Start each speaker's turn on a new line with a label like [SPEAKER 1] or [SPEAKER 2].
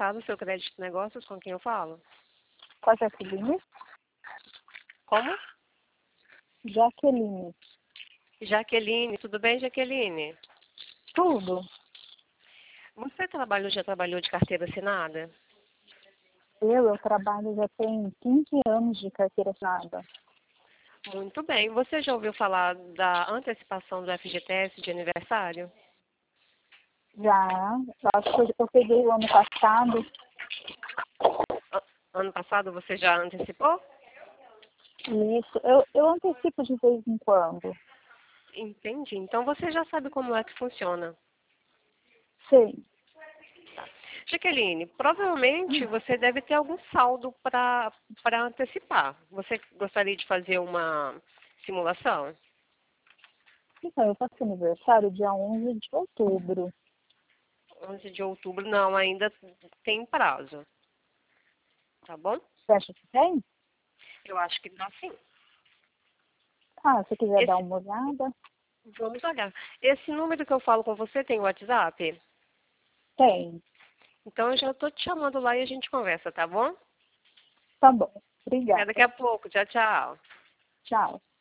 [SPEAKER 1] passado o seu crédito de negócios com quem eu falo?
[SPEAKER 2] Com a Jaqueline?
[SPEAKER 1] Como?
[SPEAKER 2] Jaqueline.
[SPEAKER 1] Jaqueline, tudo bem, Jaqueline?
[SPEAKER 2] Tudo.
[SPEAKER 1] Você já trabalhou de carteira assinada?
[SPEAKER 2] Eu trabalho já tem 15 anos de carteira assinada.
[SPEAKER 1] Muito bem. Você já ouviu falar da antecipação do FGTS de aniversário?
[SPEAKER 2] Já, eu acho que eu peguei o ano passado.
[SPEAKER 1] Ano passado você já antecipou?
[SPEAKER 2] Isso, eu antecipo de vez em quando.
[SPEAKER 1] Entendi. Então você já sabe como é que funciona.
[SPEAKER 2] Sei.
[SPEAKER 1] Jaqueline, provavelmente você deve ter algum saldo para antecipar. Você gostaria de fazer uma simulação?
[SPEAKER 2] Então, eu faço aniversário dia 11 de outubro.
[SPEAKER 1] 11 de outubro, não, ainda tem prazo. Tá bom?
[SPEAKER 2] Você acha que tem?
[SPEAKER 1] Eu acho que dá sim.
[SPEAKER 2] Ah, se quiser dar
[SPEAKER 1] Esse,
[SPEAKER 2] uma olhada.
[SPEAKER 1] vamos olhar. Esse número que eu falo com você tem WhatsApp?
[SPEAKER 2] Tem.
[SPEAKER 1] Então eu já estou te chamando lá e a gente conversa, tá bom?
[SPEAKER 2] Tá bom.
[SPEAKER 1] Até daqui
[SPEAKER 2] Obrigada.
[SPEAKER 1] a pouco. Tchau, tchau.
[SPEAKER 2] Tchau.